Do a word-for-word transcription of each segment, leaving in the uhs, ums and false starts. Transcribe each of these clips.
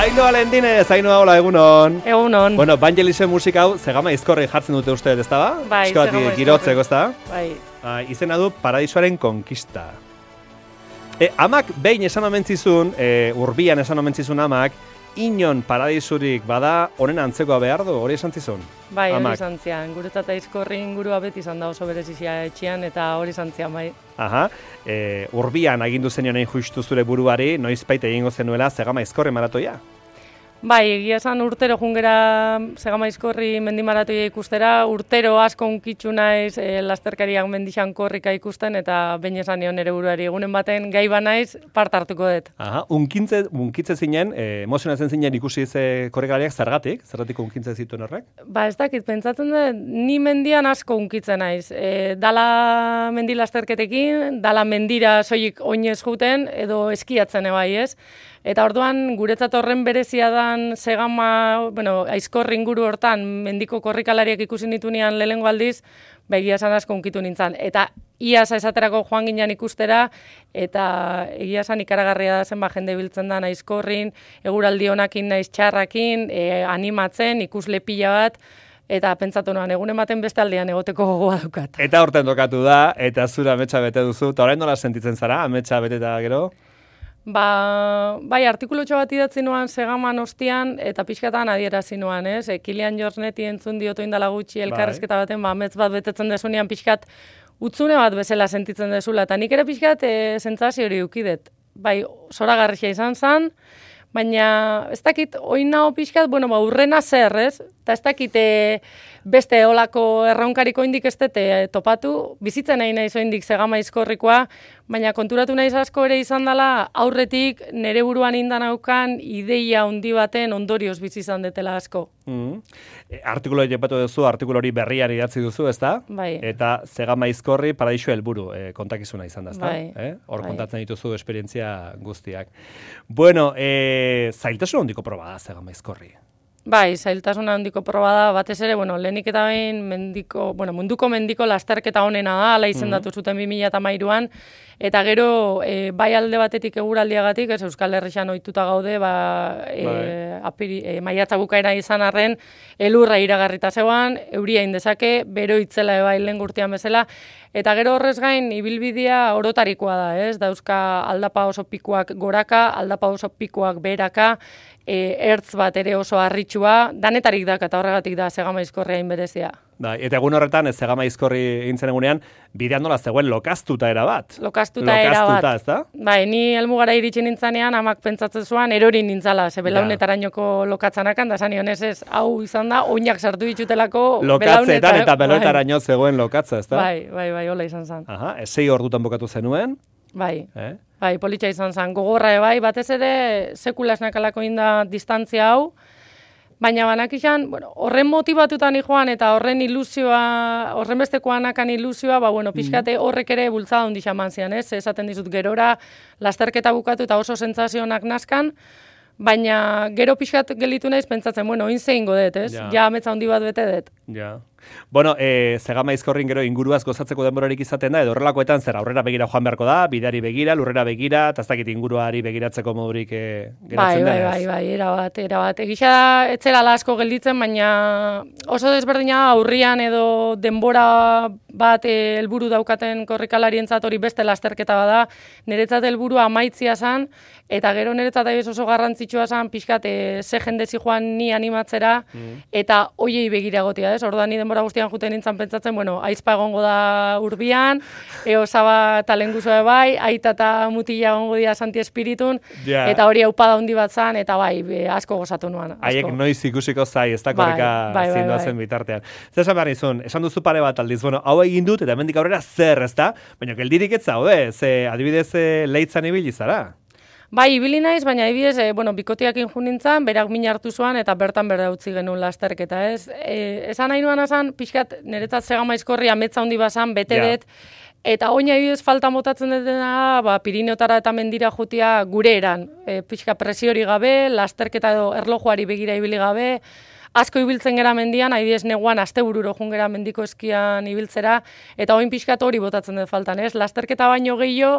Ainhoa Lendinez, Ainhoa, hola, egunon. Egunon. Bueno, Vangelisen musika hau, Zegama Izkorri jartzen dute uste, ez da ba? Bai, Zegama Izkorri. Girotzeko, ez da? Bai. Uh, izena du Paradisoaren Konkista. E, amak behin esan omentzizun, e, urbian esan omentzizun amak, inon paradisurik bada, honen antzekoa behar du, hori esan zizun? Bai, hori esan zian. Guretzat Aizkorri ingurua beti izan da oso berezizia etxean, eta hori esan zian, bai. Aha, e, urbian agindu zenionein justu zure buruari, noizbait egingo zenuela Zegama Izkorri maratoia? Bai, egia esan urtero jungera Zegama Izkorri mendimaratoia ikustera, urtero asko unkitxu naiz e, lasterkariak mendixan korrika ikusten, eta behin esan nion ere buruari, egunen baten gai ba naiz part hartuko dut. Aha, unkintze, unkitze zinen, e, emozionatzen zinen ikusi ze korrikalariak zergatik? Zergatik unkintze zituen horrek? Ba, ez dakit, pentsatzen dut, ni mendian asko unkitzen naiz. E, dala mendi lasterketekin, dala mendira soilik oinez juten, edo eskiatzen ebai, ez? Eta orduan, guretzat horren berezia dan Zegama, bueno, Aizkorri inguru hortan, mendiko korrikalariak ikusi nitunean lehengo aldiz, ba, egia esan asko unkitu nintzen. Eta iaz esaterako joan ginen ikustera, eta egia esan ikaragarria da zen, ba, jende biltzen da Aizkorrin, eguraldi honakin naiz txarrakin, e, animatzen, ikusle pila bat, eta pentsatu noan, egun ematen beste aldean egoteko gogoa daukat. Eta horten dokatu da, eta zura ametsa bete duzu, eta orain nola sentitzen zara, ametsa bete eta gero? Ba, bai, artikulutxo bat idatzi nuan Zegaman ostian, eta pixkatan adierazi nuan, ez? E, Kilian Jorneti entzun diotu indala gutxi elkarrezketa baten, ba, amets bat betetzen desunean pixkat utzune bat bezala sentitzen dezula, eta nik ere pixkat e, sentsazio hori ukidet. Bai, zoragarria izan zen, baina ez dakit, oin naho pixkat, bueno, ba, urrena zer, ez? Eta ez dakit e, beste olako erraunkariko indik ez dute topatu, bizitzen nahi nahi zoindik Zegama Izkorrikoa, baina konturatu nahi asko ere izan dela, aurretik nere buruan indan aukan ideia handi baten ondorioz bizi izan detela asko. Mm. E, artikulo jepatu duzu, artikulo hori berriari idatzi duzu, ezta? Bai. Eta Zegama Izkorri Paradiso helburu e, kontakizuna izan da, ezta? Bai. Eh? Hor bai. kontatzen dituzu esperientzia guztiak. Bueno, e, zailtasun handiko proba da Zegama Izkorri. Bai, zailtasuna handiko proba da, batez ere, bueno, lehenik eta behin mendiko, bueno, munduko mendiko lasterketa honena da, ala izendatu zuten bi mila hamairuan, eta gero, e, bai alde batetik eguraldiagatik, ez Euskal Herrian ohituta gaude, ba, e, apiri, e, maiatza bukaera izan arren, elurra iragarrita zegoan, euria indezake, bero itzela bai lehen gurtian bezala, eta gero horrez gain, ibilbidea orotarikoa da, ez? Dauzka aldapa oso pikuak goraka, aldapa oso pikuak beheraka, e, ertz bat ere oso harritxua, danetarik dak eta horregatik da Zegama Izkorria berezia. Da, eta egun horretan, ez Zegama Izkorri egintzen egunean, bidean nola zegoen lokaztuta erabat. Lokaztuta erabat. Lokaztuta, ez da? Bai, ni helmugara iritsi nintzanean, amak pentsatzen zuan, erori nintzala, ze belaunetarainoko lokatzanakan, da zani honez ez, hau izan da, oinak sartu ditutelako lokatzeetan eta belaunetaraino zegoen lokatza, ez da? Bai, bai, bai, hola izan zen. Aha, sei ordutan bukatu zenuen. Bai, eh? bai, politxa izan zen, gogorra bai, batez ere, sekula esnakalako inda distantzia hau, baina banakizan, bueno, horren motibatutan joan eta horren ilusioa, horren bestekoanakan ilusioa, ba, bueno, pixkate horrek ere bultzada handi xaman zian, ez? Esaten dizut gerora, lasterketa bukatu eta oso sentsazionak naskan, baina gero pixkat gelitu naiz pentsatzen, bueno, oin zeingo dut, ez? Ja, ja ametsa handi bat bete dut. Ja. Bueno, e, Zegama Izkorrin gero inguruaz gozatzeko denborarik izaten da, edo horrelakoetan zer aurrera begira joan beharko da, bidari begira, lurrera begira, eta ez dakit inguruari begiratzeko modurik e, geratzen bai, denez. Bai, bai, bai, erabat, erabat. Egisa etzela asko gelditzen, baina oso desberdina aurrian edo denbora bat helburu daukaten korrikalarien hori beste lasterketa bada, niretzat helburua amaitzia zan, eta gero niretzat oso garrantzitsua zan, pixkat, e, ze jende zijoan ni animatzera, mm. eta hoiei begira gotia, ez? Orduan ni denbora guztian juten nintzen pentsatzen, bueno, aizpa egongo da urbian, eosaba talenguzua bai, aita eta mutila egongo dira Santi Espiritun, yeah. Eta hori aupada handi bat zan, eta bai, be, asko gozatu nuan. Haiek noiz ikusiko zai, ez da korrika bai, bai, zindoazen bai, bai. Bitartean. Zer esan behar nizun, esan duzu pare bat aldiz, bueno, hau egin dut, eta hemendik aurrera zer, ez da? Baina geldirik ez zaude, ze adibidez leitzan ibili zara. Bai, ibili naiz, baina adibidez, e, bueno, bikotiakin jun nintzen, berak min hartu zuan, eta bertan berda utzi genuen lasterketa, ez? E, esan nahi nuan azan, pixkat, niretzat Zegama Izkorri ametsa handi bazan, bete dut, yeah. Eta oina adibidez falta motatzen dutena, ba, Pirineotara eta mendira jutia gure eran. E, pixka presiori gabe, lasterketa edo erlojuari begira ibili gabe, asko ibiltzen gera mendian, adibidez neguan astebururo jun gera mendiko eskian ibiltzera, eta oin pixkat hori botatzen dut faltan, ez? Lasterketa baino gehiago,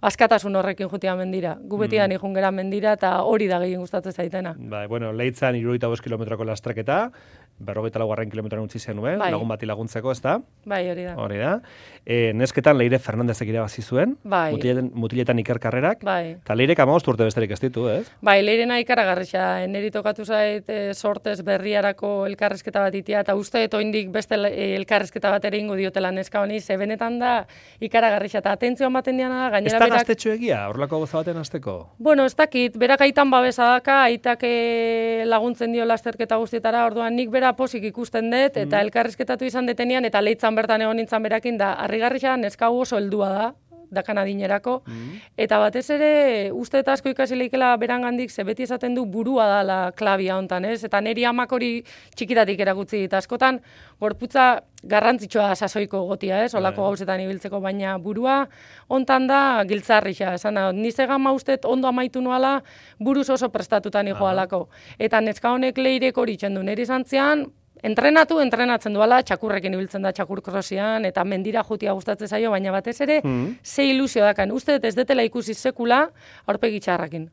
askatasun horrekin jutia mendira. Gu betidan mm. ikun gera mendira, eta hori da gehien gustatzen zaitena. Bai, bueno, Leitzan hirurogeita bost kilometroko lastreketa, berrogeita laugarren kilometroan utzi zenuen, bai. Lagun bati laguntzeko, ezta? Bai, hori da. Hori da. E, nesketan Leire Fernandezek irabazi zuen, bai. mutiletan, mutiletan Iker Karrerak, bai. Eta Leirek hamabost urte besterik ez ditu, ez? Bai, Leirena ikaragarrixa, neri tokatu zait e, sortez berriarako elkarrezketa bat itia, eta uste eta oindik beste elkarrezketa bat ere ingo diotela neska honi, ze benetan da ikaragarrixa, eta atentzioa ematen diana, gainera berak... Ez da gaztetxo egia, horrelako goza baten hasteko? Bueno, ez dakit, berak aitan babesa daka, aitak laguntzen dio lasterketa guztietara, orduan nik bera posik ikusten dut, eta mm. elkarrizketatu izan detenean, eta Leitzan bertan egon nintzen berakin, da, harrigarrixa neska oso heldua da, dakan adinerako, mm. eta batez ere, uste eta asko ikasi leikela berangandik, ze beti esaten du burua dala klabia hontan, ez? Eta neri amak hori txikitatik erakutzi, eta askotan, gorputza garrantzitsua sasoiko gotia, ez? Olako gauzetan ibiltzeko, baina burua hontan da giltzarrixa, esan da, nizegama ustet ondo amaitu nuala, buruz oso prestatutan joalako. Eta neska honek Leirek hori txendu, neri zantzian, entrenatu, entrenatzen duala, txakurrekin ibiltzen da txakurkrosian, eta mendira jutia gustatzen zaio, baina batez ere, mm. ze ilusio dakan. Uste ez detela ikusi sekula, aurpegi txarrakin.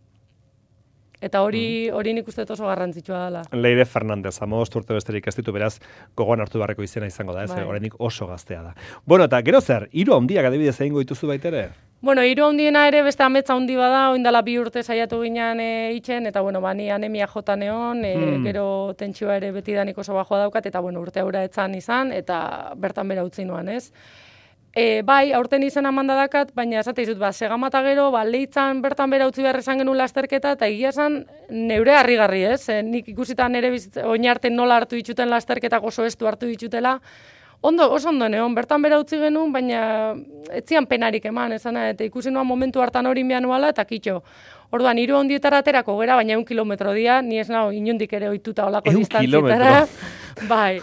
Eta hori hori nik uste oso garrantzitsua dela. Leire Fernandez, hamabost urte besterik ez ditu, beraz, gogoan hartu beharreko izena izango da, ez? Bai. Oraindik oso gaztea da. Bueno, eta gero zer, hiru handiak adibidez egingo dituzu baitere? Bueno, hiru handiena ere beste ametsa handi bada, oindala bi urte saiatu ginean e, itzen, eta bueno, bani anemia jota neon, e, hmm. gero tentsioa ere betidanik oso bajoa daukat, eta bueno, urte aurra etzan izan, eta bertan bera utzi nuan, ez? E, bai, aurten izena mandadakat, baina esate izut, ba, segamata gero, ba, Leitzan bertan bera utzi behar esan genuen lasterketa, eta egia esan neure harrigarri, ez? E, nik ikusitan nire oinarten nola hartu dituten lasterketak oso estu hartu ditutela, Ondo, oso ondo neon, bertan bera utzi genuen, baina etzian penarik eman, esana, eta ikusi nuan momentu hartan hori mian nuala, eta kitxo. Orduan, hiru handietara aterako gera, baina un kilometro dia, ni ez nago inundik ere ohituta olako distantzietara. Bai.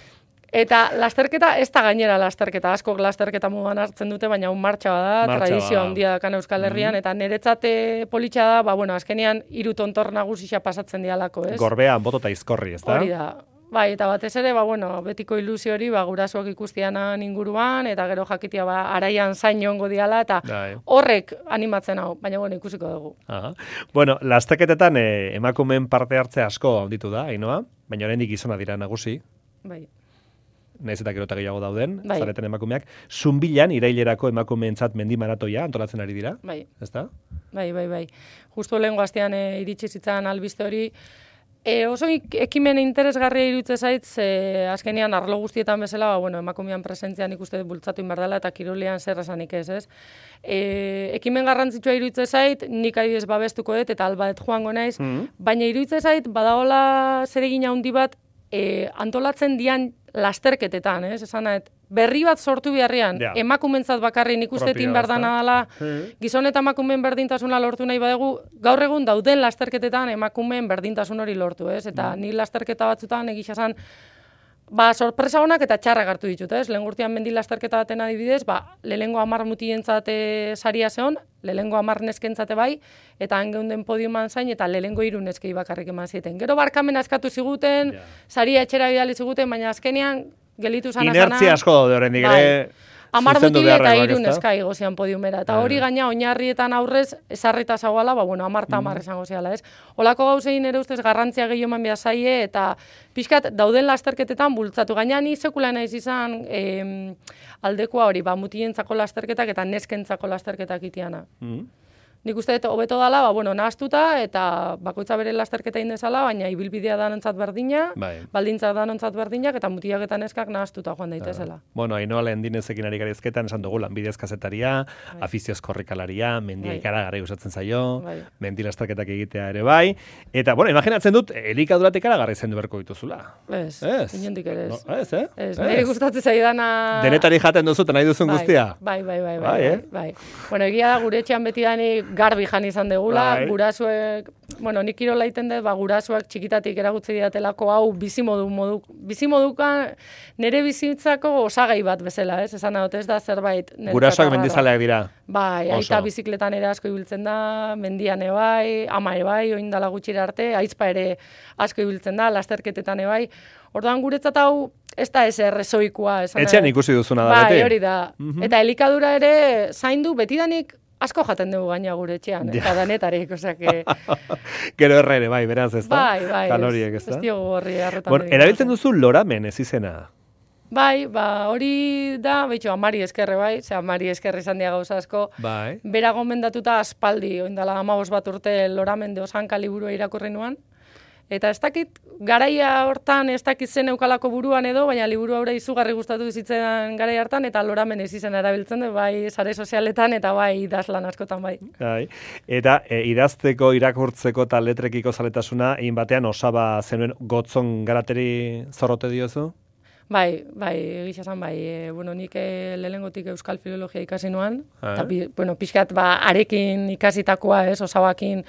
Eta lasterketa, ez da gainera lasterketa, askok lasterketa moduan hartzen dute, baina un martxa da, tradizio handia dakan Euskal Herrian, mm-hmm. eta niretzate politxa da, ba, bueno, azkenean hiru tontor nagusia pasatzen dialako, ez? Gorbean, boto eta izkorri, ez da? Hori da. Bai, eta batez ere, ba, bueno, betiko ilusio hori, ba, gurasoak ikustianan inguruan, eta gero jakitia, ba, araian zain jongo diala, eta Dai. horrek animatzen hau, baina, bueno, ikusiko dugu. Aha. Bueno, lasterketetan eh, emakumeen parte hartze asko handitu da, Ainoa, baina oraindik gizona dira nagusi. Bai. Naiz eta gero eta gehiago dauden, bai. zareten emakumeak. Zunbilan, irailerako emakumeentzat mendi maratoia antolatzen ari dira. Bai. Ezta? Bai, bai, bai. Justo lehen goaztean e, iritsi zitzan albiste hori, E, oso ekimen interesgarria irutze zait, ze azkenean arlo guztietan bezala, ba, bueno, emakumean presentzian ikuste bultzatu inberdala eta kirolean zer esanik ez, ez? E, ekimen garrantzitsua irutze zait, nik adibidez babestuko dut eta albaet joango naiz, mm-hmm. baina irutze zait, badagola zeregina handi bat, e, antolatzen dian lasterketetan, ez? Esanet, berri bat sortu beharrean, ja. emakumentzat bakarri nik uste tin berdana dela, hmm. gizon eta emakumeen berdintasuna lortu nahi badegu, gaur egun dauden lasterketetan emakumeen berdintasun hori lortu, ez? Eta hmm. ni lasterketa batzutan egixasan, ba, sorpresa honak eta txarrak hartu ditut, ez? Lehen gurtian mendi lasterketa baten adibidez, ba, lehengo hamar mutientzat saria zeon, lehengo hamar neskentzate bai, eta han geunden podiuman zain, eta lehengo hiru neskei bakarrik eman zieten. Gero barkamena eskatu ziguten, yeah. saria etxera bidali ziguten, baina azkenean gelitu zana zana. Inertzia asko daude horrendik ere. Amar mutile eta hiru neska igozian podiumera. Eta hori gaina oinarrietan aurrez esarrita zagoala, ba, bueno, amar eta amar esango zehala, ez? Olako gauzein ere ustez garrantzia gehiago eman behar zaie, eta pixkat dauden lasterketetan bultzatu. Gaina ni sekula naiz izan em, aldekoa hori, ba, mutientzako lasterketak eta neskentzako lasterketak itiana. Mm. Nik uste dut hobeto dala, ba, bueno, nahaztuta, eta bakoitza bere lasterketa indezala, baina ibilbidea danontzat berdina, bai. baldintzak danontzat berdinak, eta mutilak eta neskak nahaztuta joan daitezela. Ah. Bueno, Ainoa lehen dinezekin ari garizketan, esan dugu, lanbidez kazetaria, bai. afizioz korrikalaria, mendia bai. ikaragarri usatzen zaio, bai. mendi lasterketak egitea ere bai, eta, bueno, imaginatzen dut, elikadurat ikaragarri zendu berko dituzula. Ez, ez. inondik ere ez. No, ez, eh? Ez, nire gustatzen zaidana... Denetari jaten duzu, nahi duzun bai. guztia? Bai, bai, bai, bai, bai, bai, eh? bai. Bueno, egia da, gure etxean beti dani garbi jan izan degula, bai. gurasuek, bueno, nik kirola iten dut, ba, gurasuak txikitatik eragutzi diatelako hau bizimodu modu, bizimoduka nire bizitzako osagai bat bezala, ez? Esan dut ez da zerbait. Gurasuak mendizaleak dira. Bai, aita bizikletan ere asko ibiltzen da, mendian bai, ama ere bai, oindala gutxira arte, aizpa ere asko ibiltzen da, lasterketetan bai. Orduan guretzat hau ez da ez errezoikoa. Etxean ikusi duzuna da, bai, beti? Bai, hori da. Mm-hmm. Eta elikadura ere zaindu betidanik asko jaten dugu gaina gure etxean, eta danetarik, osea que... Gero errere, bai, beraz, ez da? Bai, bai, kaloriek, ez da? Ez diogu horri arretan. Bon, erabiltzen duzu loramen ez izena? Bai, ba, hori da, behitxo, amari eskerre bai, ze amari eskerre izan dia gauza asko. Bai. Bera gomendatuta aspaldi, oindala amabos bat urte loramen de osanka liburua irakurri nuan. Eta ez dakit, garaia hortan ez dakit zen eukalako buruan edo, baina liburu haura izugarri gustatu bizitzen garaia hartan, eta loramen ez izan erabiltzen du, bai sare sozialetan eta bai idazlan askotan bai. Bai. Eta e, idazteko, irakurtzeko eta letrekiko zaletasuna, egin batean osaba zenuen gotzon garateri zorrote diozu? Bai, bai, egisa esan, bai, e, bueno, nik e, lehenengotik euskal filologia ikasi nuan, eta, bueno, pixkat, ba, arekin ikasitakoa, ez, osabakin,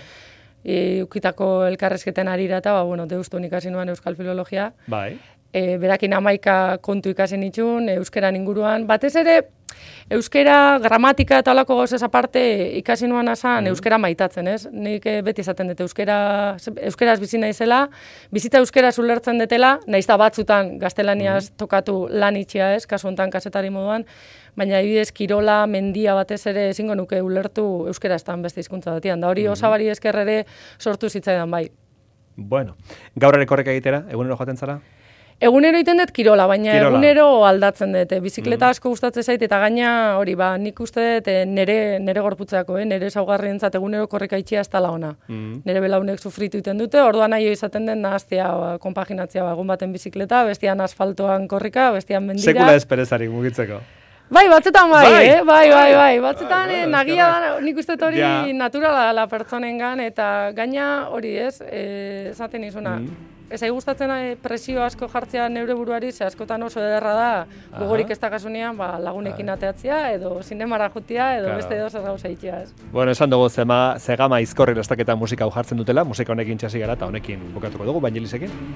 e, ukitako elkarrezketen arira eta, ba, bueno, deustun ikasi nuan euskal filologia. Bai. E, berakin hamaika kontu ikasi nitxun, euskeran inguruan, batez ere, euskera, gramatika eta olako gauzez aparte ikasi nuan asan, mm. euskera maitatzen, ez? Nik beti izaten dut, euskera, euskeraz bizi naizela, bizita euskera ulertzen detela, naiz da batzutan gaztelaniaz mm. tokatu lan itxia, ez? Kasu hontan kazetari moduan, baina adibidez kirola, mendia batez ere ezingo nuke ulertu euskeraztan beste hizkuntza batian, da hori mm. osabari esker ere sortu zitzaidan bai. Bueno, gaur ere korreka egitera, egunero joaten zara? Egunero iten dut kirola, baina kirola. Egunero aldatzen dut. Bizikleta asko gustatzen zait eta gaina hori ba, nik uste dut nere, nere gorputzako, eh? Nere saugarrientzat egunero korrika itxia ez tala ona. Mm. Nere belaunek sufritu iten dute, orduan nahi izaten den nahaztea, ba, konpaginatzea, ba, egun baten bizikleta, bestian asfaltoan korrika, bestian mendira. Sekula esperezarik mugitzeko. Bai, batzutan bai, bai, eh? Bai, bai, bai. Batzutan bai, eh, nagia da, nik uste hori ja. naturala la pertsonengan eta gaina hori ez, eh, esaten izuna. Mm. Ez ai gustatzen presio asko jartzea neure buruari, ze askotan oso ederra da, gogorik ez da kasunean, ba, lagunekin ateatzea, edo zinemara jutia, edo claro. beste edo zer gauza itxia, ez. Bueno, esan dugu zema, zegama izkorri lastaketa musika hau jartzen dutela, musika honekin txasi gara eta honekin bukatuko dugu, Bangelisekin.